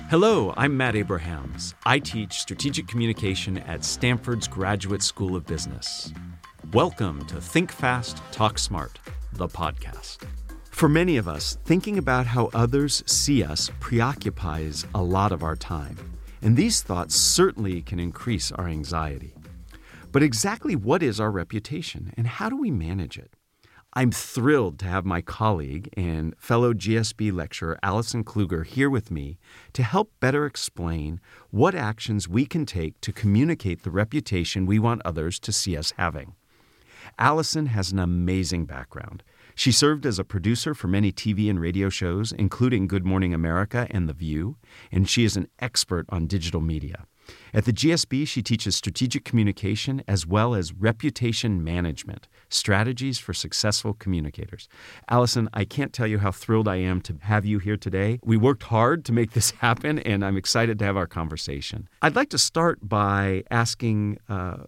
Hello, I'm Matt Abrahams. I teach strategic communication at Stanford's Graduate School of Business. Welcome to Think Fast, Talk Smart, the podcast. For many of us, thinking about how others see us preoccupies a lot of our time, and these thoughts certainly can increase our anxiety. But exactly what is our reputation, and how do we manage it? I'm thrilled to have my colleague and fellow GSB lecturer Allison Kluger here with me to help better explain what actions we can take to communicate the reputation we want others to see us having. Allison has an amazing background. She served as a producer for many TV and radio shows, including Good Morning America and The View, and she is an expert on digital media. At the GSB, she teaches strategic communication as well as reputation management, strategies for successful communicators. Allison, I can't tell you how thrilled I am to have you here today. We worked hard to make this happen, and I'm excited to have our conversation. I'd like to start by asking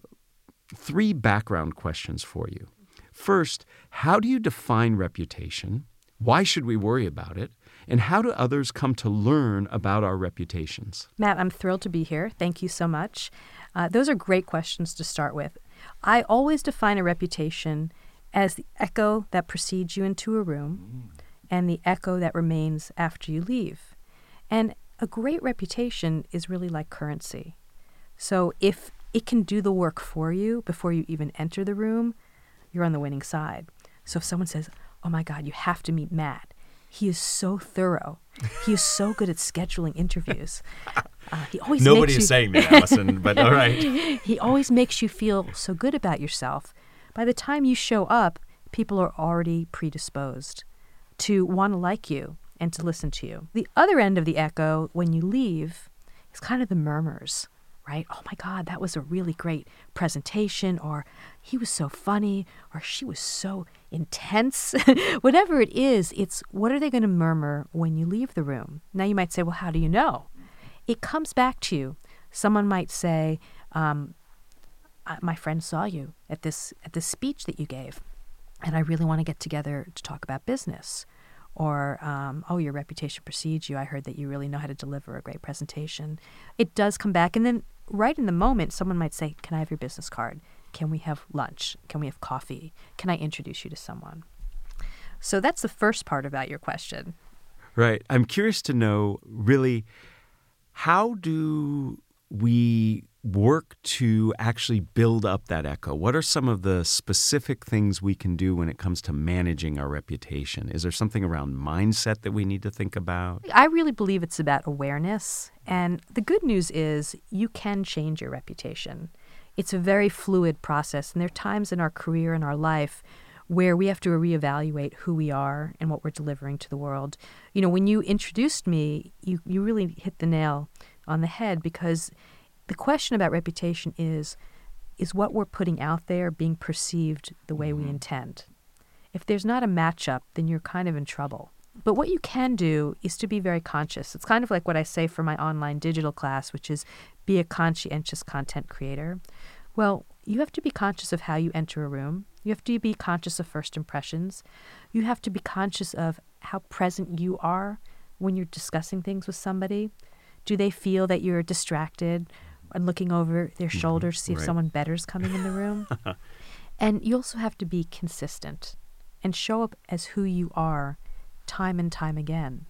three background questions for you. First, how do you define reputation? Why should we worry about it? And how do others come to learn about our reputations? Matt, I'm thrilled to be here. Thank you so much. Those are great questions to start with. I always define a reputation as the echo that precedes you into a room and the echo that remains after you leave. And a great reputation is really like currency. So if it can do the work for you before you even enter the room, you're on the winning side. So if someone says, "Oh my God, you have to meet Matt. He is so thorough. He is so good at scheduling interviews." Nobody is saying that, Allison, but all right. He always makes you feel so good about yourself. By the time you show up, people are already predisposed to want to like you and to listen to you. The other end of the echo, when you leave, is kind of the murmurs, right? "Oh my God, that was a really great presentation," or "he was so funny," or "she was so intense." Whatever it is, it's what are they going to murmur when you leave the room? Now you might say, well, how do you know? It comes back to you. Someone might say, my friend saw you at this speech that you gave, and I really want to get together to talk about business. Or, "Oh, your reputation precedes you. I heard that you really know how to deliver a great presentation." It does come back. And then right in the moment, someone might say, "Can I have your business card? Can we have lunch? Can we have coffee? Can I introduce you to someone?" So that's the first part about your question. Right. I'm curious to know, really, how do we work to actually build up that echo? What are some of the specific things we can do when it comes to managing our reputation? Is there something around mindset that we need to think about? I really believe it's about awareness. And the good news is you can change your reputation. It's a very fluid process. And there are times in our career and our life where we have to reevaluate who we are and what we're delivering to the world. You know, when you introduced me, you really hit the nail on the head, because the question about reputation is what we're putting out there being perceived the way we intend? If there's not a matchup, then you're kind of in trouble. But what you can do is to be very conscious. It's kind of like what I say for my online digital class, which is be a conscientious content creator. Well, you have to be conscious of how you enter a room. You have to be conscious of first impressions. You have to be conscious of how present you are when you're discussing things with somebody. Do they feel that you're distracted and looking over their shoulder to see if someone better's coming in the room? And you also have to be consistent and show up as who you are time and time again.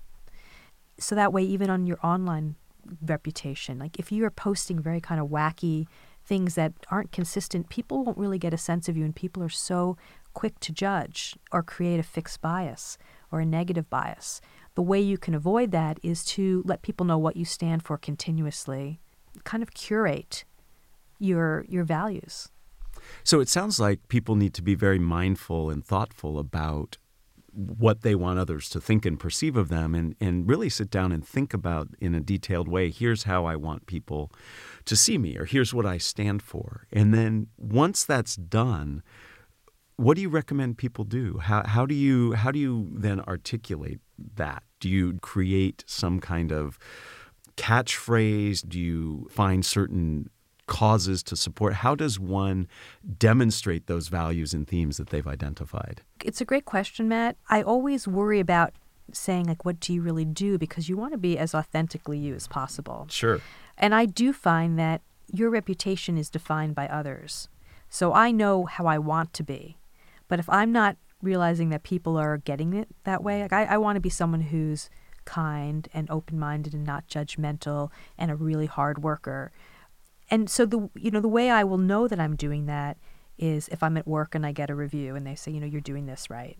So that way, even on your online reputation, like if you are posting very kind of wacky things that aren't consistent, people won't really get a sense of you, and people are so quick to judge or create a fixed bias or a negative bias. The way you can avoid that is to let people know what you stand for continuously, kind of curate your values. So it sounds like people need to be very mindful and thoughtful about what they want others to think and perceive of them, and really sit down and think about in a detailed way, here's how I want people to see me, or here's what I stand for. And then once that's done, what do you recommend people do? How do you then articulate that? Do you create some kind of catchphrase? Do you find certain causes to support? How does one demonstrate those values and themes that they've identified? It's a great question, Matt. I always worry about saying, like, what do you really do? Because you want to be as authentically you as possible. Sure. And I do find that your reputation is defined by others. So I know how I want to be. But if I'm not realizing that people are getting it that way, like I want to be someone who's kind and open-minded and not judgmental and a really hard worker. And so the way I will know that I'm doing that is if I'm at work and I get a review and they say, you're doing this right.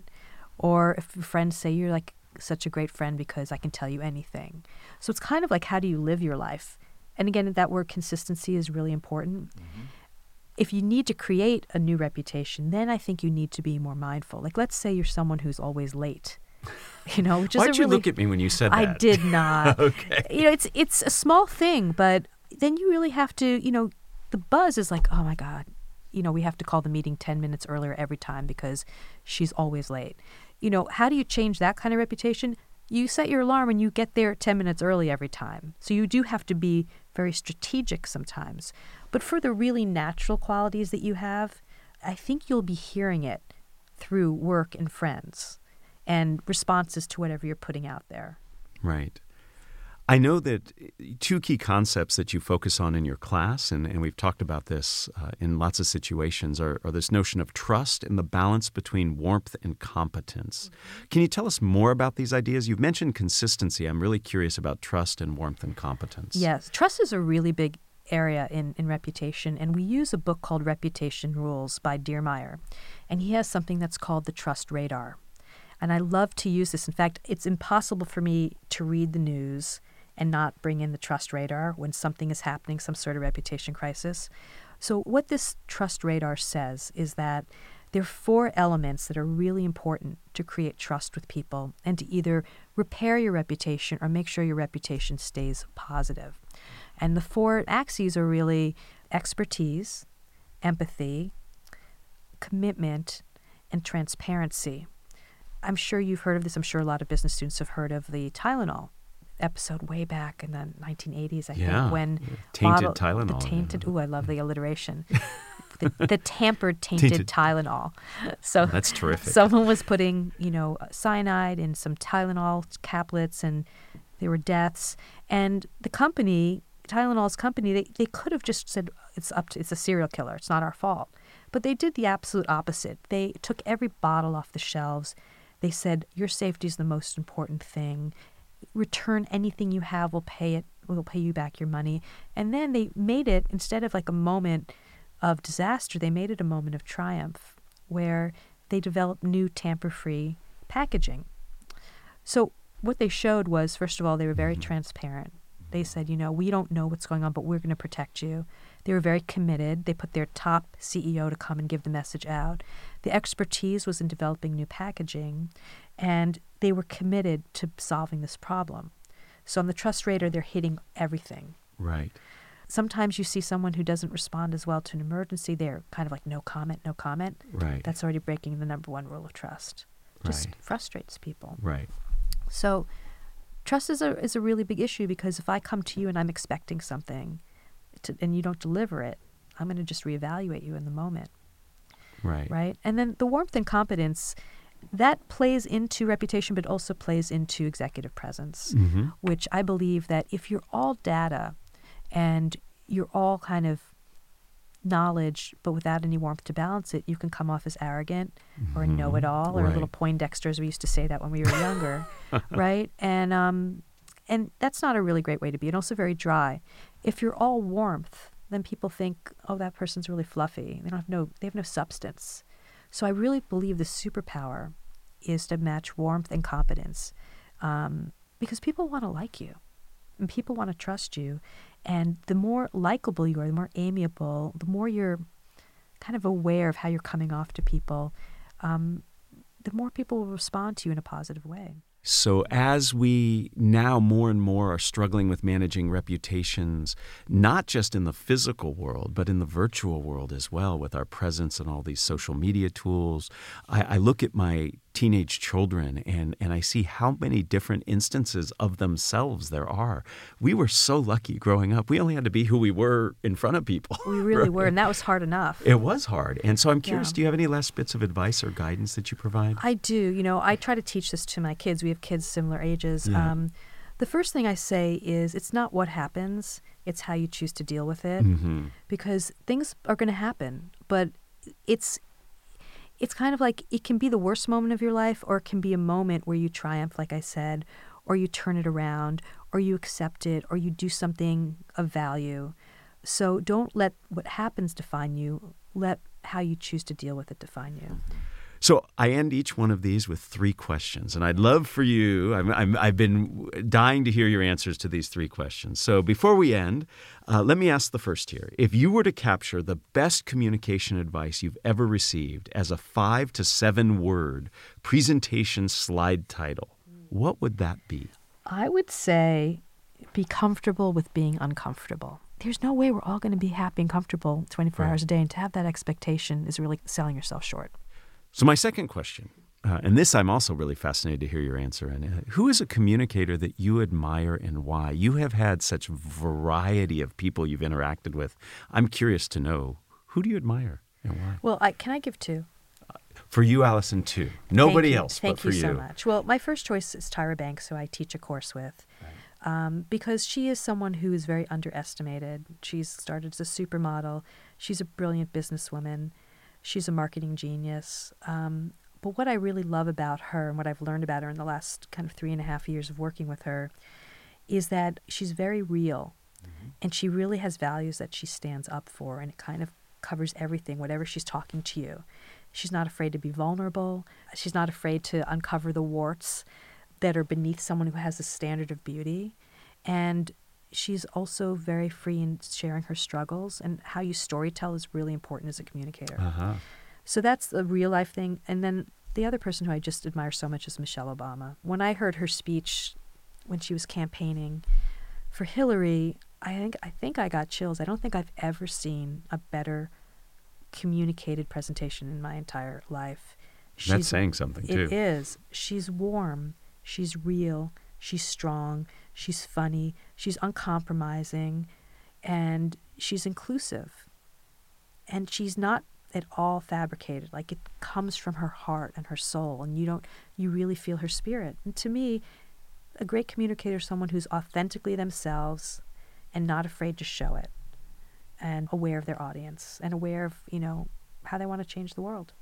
Or if your friends say you're like such a great friend because I can tell you anything. So it's kind of like, how do you live your life? And again, that word consistency is really important. Mm-hmm. If you need to create a new reputation, then I think you need to be more mindful. Like, let's say you're someone who's always late. Which is Why'd you look at me when you said that? I did not. Okay. It's a small thing, but then you really have to, the buzz is like, oh my God, we have to call the meeting 10 minutes earlier every time because she's always late. How do you change that kind of reputation? You set your alarm and you get there 10 minutes early every time. So you do have to be very strategic sometimes. But for the really natural qualities that you have, I think you'll be hearing it through work and friends and responses to whatever you're putting out there. Right. I know that two key concepts that you focus on in your class, and we've talked about this in lots of situations, are this notion of trust and the balance between warmth and competence. Mm-hmm. Can you tell us more about these ideas? You've mentioned consistency. I'm really curious about trust and warmth and competence. Yes. Trust is a really big area in reputation, and we use a book called Reputation Rules by Diermeier, and he has something that's called the Trust Radar. And I love to use this. In fact, it's impossible for me to read the news and not bring in the trust radar when something is happening, some sort of reputation crisis. So what this trust radar says is that there are 4 elements that are really important to create trust with people and to either repair your reputation or make sure your reputation stays positive. And the 4 axes are really expertise, empathy, commitment, and transparency. I'm sure you've heard of this. I'm sure a lot of business students have heard of the Tylenol episode way back in the 1980s, I think, when tainted Tylenol. The tainted, I love the alliteration. the tampered tainted Tylenol. So that's terrific. Someone was putting, cyanide in some Tylenol caplets, and there were deaths. And the company, Tylenol's company, they could have just said it's a serial killer. It's not our fault. But they did the absolute opposite. They took every bottle off the shelves. They said, your safety is the most important thing. Return anything you have, we'll pay you back your money. And then they made it, instead of like a moment of disaster, they made it a moment of triumph where they developed new tamper-free packaging. So what they showed was, first of all, they were very transparent. They said, we don't know what's going on, but we're going to protect you. They were very committed. They put their top CEO to come and give the message out. The expertise was in developing new packaging, and they were committed to solving this problem. So on the trust radar, they're hitting everything. Right. Sometimes you see someone who doesn't respond as well to an emergency. They're kind of like, no comment, no comment. Right. That's already breaking the number 1 rule of trust. Just frustrates people. Right. So trust is a really big issue, because if I come to you and I'm expecting something and you don't deliver it, I'm going to just reevaluate you in the moment. Right. Right. And then the warmth and competence, that plays into reputation, but also plays into executive presence, which I believe that if you're all data and you're all kind of knowledge, but without any warmth to balance it, you can come off as arrogant or know-it-all or a little Poindexter, as we used to say that when we were younger, right? And that's not a really great way to be, and also very dry. If you're all warmth, then people think, oh, that person's really fluffy. They have no substance. So I really believe the superpower is to match warmth and competence, because people want to like you and people want to trust you. And the more likable you are, the more amiable, the more you're kind of aware of how you're coming off to people, the more people will respond to you in a positive way. So as we now more and more are struggling with managing reputations, not just in the physical world, but in the virtual world as well, with our presence in all these social media tools, I look at my teenage children and I see how many different instances of themselves there are. We were so lucky growing up. We only had to be who we were in front of people. We really right? were, and that was hard enough. It was hard. And so I'm curious, Yeah. do you have any last bits of advice or guidance that you provide? I do. I try to teach this to my kids. We have kids similar ages. Yeah. The first thing I say is it's not what happens, it's how you choose to deal with it. Mm-hmm. Because things are going to happen, but it's kind of like it can be the worst moment of your life, or it can be a moment where you triumph, like I said, or you turn it around, or you accept it, or you do something of value. So don't let what happens define you. Let how you choose to deal with it define you. So I end each one of these with 3 questions, and I'd love for you, I've been dying to hear your answers to these 3 questions. So before we end, let me ask the first here. If you were to capture the best communication advice you've ever received as a 5 to 7 word presentation slide title, what would that be? I would say be comfortable with being uncomfortable. There's no way we're all going to be happy and comfortable 24 Right. hours a day, and to have that expectation is really selling yourself short. So my second question, and this I'm also really fascinated to hear your answer, and who is a communicator that you admire and why? You have had such variety of people you've interacted with. I'm curious to know, who do you admire and why? Well, can I give 2? For you, Allison, too. Nobody else Thank but for you you. so much. Well, my first choice is Tyra Banks, who I teach a course with, because she is someone who is very underestimated. She's started as a supermodel. She's a brilliant businesswoman. She's a marketing genius. But what I really love about her and what I've learned about her in the last kind of 3.5 years of working with her is that she's very real. And she really has values that she stands up for, and it kind of covers everything, whatever she's talking to you. She's not afraid to be vulnerable. She's not afraid to uncover the warts that are beneath someone who has a standard of beauty. And she's also very free in sharing her struggles, and how you storytell is really important as a communicator. Uh-huh. So that's the real life thing. And then the other person who I just admire so much is Michelle Obama. When I heard her speech when she was campaigning for Hillary, I think I got chills. I don't think I've ever seen a better communicated presentation in my entire life. That's saying something, too. It is. She's warm. She's real. She's strong. She's funny. She's uncompromising. And she's inclusive. And she's not at all fabricated. Like, it comes from her heart and her soul. And you really feel her spirit. And to me, a great communicator is someone who's authentically themselves and not afraid to show it, and aware of their audience, and aware of, how they want to change the world.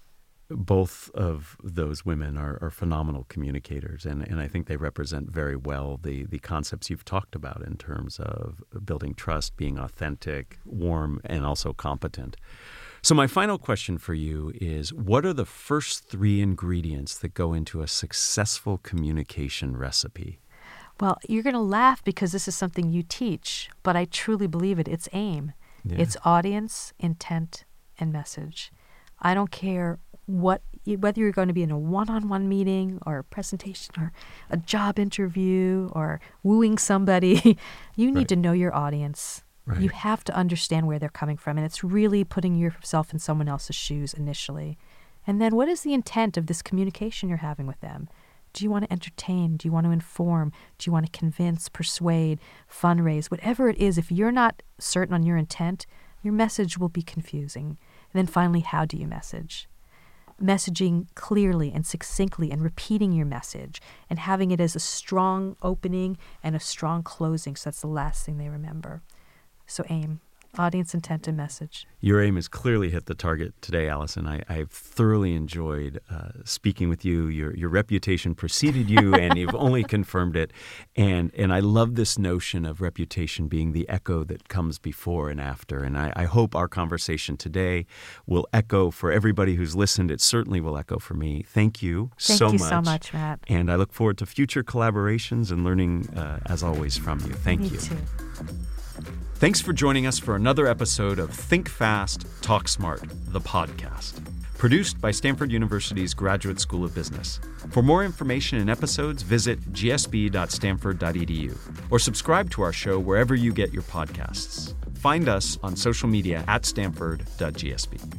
Both of those women are phenomenal communicators, and I think they represent very well the concepts you've talked about in terms of building trust, being authentic, warm, and also competent. So my final question for you is, what are the first 3 ingredients that go into a successful communication recipe? Well, you're going to laugh because this is something you teach, but I truly believe it. It's AIM. Yeah. It's audience, intent, and message. I don't care whether you're going to be in a one-on-one meeting or a presentation or a job interview or wooing somebody. You need Right. to know your audience. Right. You have to understand where they're coming from, and it's really putting yourself in someone else's shoes initially. And then what is the intent of this communication you're having with them? Do you want to entertain? Do you want to inform? Do you want to convince, persuade, fundraise? Whatever it is, if you're not certain on your intent, your message will be confusing. And then finally, how do you message? Messaging clearly and succinctly and repeating your message and having it as a strong opening and a strong closing, so that's the last thing they remember. So AIM, audience, intent, and message. Your aim has clearly hit the target today, Allison. I've thoroughly enjoyed speaking with you. Your reputation preceded you, and you've only confirmed it. And I love this notion of reputation being the echo that comes before and after. And I hope our conversation today will echo for everybody who's listened. It certainly will echo for me. Thank you so much. Thank you so much, Matt. And I look forward to future collaborations and learning, as always, from you. Thank you. Me too. Thanks for joining us for another episode of Think Fast, Talk Smart, the podcast. Produced by Stanford University's Graduate School of Business. For more information and episodes, visit gsb.stanford.edu or subscribe to our show wherever you get your podcasts. Find us on social media at stanford.gsb.